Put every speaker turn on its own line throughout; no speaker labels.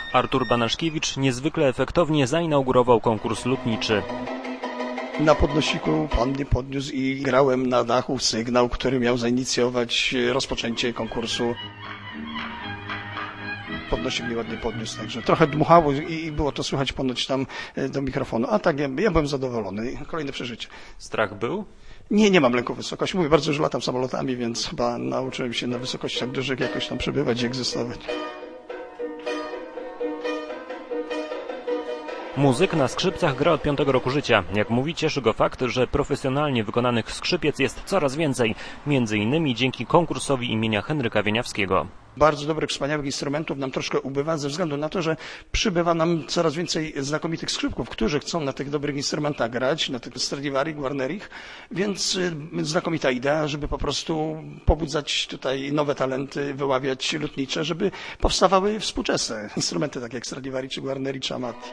Artur Banaszkiewicz niezwykle efektownie zainaugurował konkurs lutniczy.
Na podnosiku pan mnie podniósł i grałem na dachu sygnał, który miał zainicjować rozpoczęcie konkursu. Podnosik mnie ładnie podniósł, także trochę dmuchało i było to słychać ponoć tam do mikrofonu. A tak, ja byłem zadowolony. Kolejne przeżycie.
Strach był?
Nie mam lęku wysokości. Mówię, bardzo dużo latam samolotami, więc chyba nauczyłem się na wysokościach dużych jakoś tam przebywać i egzystować.
Muzyk na skrzypcach gra od 5 roku życia. Jak mówi, cieszy go fakt, że profesjonalnie wykonanych skrzypiec jest coraz więcej. Między innymi dzięki konkursowi imienia Henryka Wieniawskiego.
Bardzo dobrych, wspaniałych instrumentów nam troszkę ubywa ze względu na to, że przybywa nam coraz więcej znakomitych skrzypków, którzy chcą na tych dobrych instrumentach grać, na tych Stradivari, Guarnerich, więc znakomita idea, żeby po prostu pobudzać tutaj nowe talenty, wyławiać lutnicze, żeby powstawały współczesne instrumenty, takie jak Stradivari, czy Guarneri, czy Amati.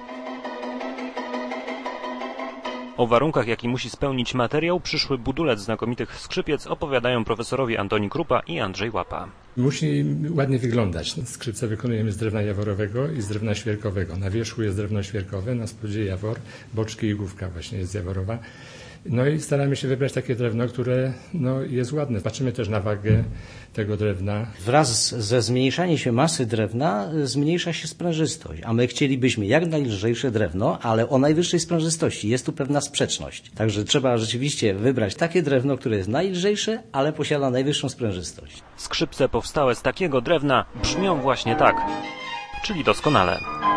O warunkach, jaki musi spełnić materiał, przyszły budulec znakomitych skrzypiec opowiadają profesorowie Antoni Krupa i Andrzej Łapa.
Musi ładnie wyglądać. Skrzypce wykonujemy z drewna jaworowego i z drewna świerkowego. Na wierzchu jest drewno świerkowe, na spodzie jawor, boczki i główka właśnie jest jaworowa. No i staramy się wybrać takie drewno, które jest ładne. Patrzymy też na wagę tego drewna.
Wraz ze zmniejszaniem się masy drewna zmniejsza się sprężystość, a my chcielibyśmy jak najlżejsze drewno, ale o najwyższej sprężystości. Jest tu pewna sprzeczność. Także trzeba rzeczywiście wybrać takie drewno, które jest najlżejsze, ale posiada najwyższą sprężystość.
Skrzypce powstałe z takiego drewna brzmią właśnie tak, czyli doskonale.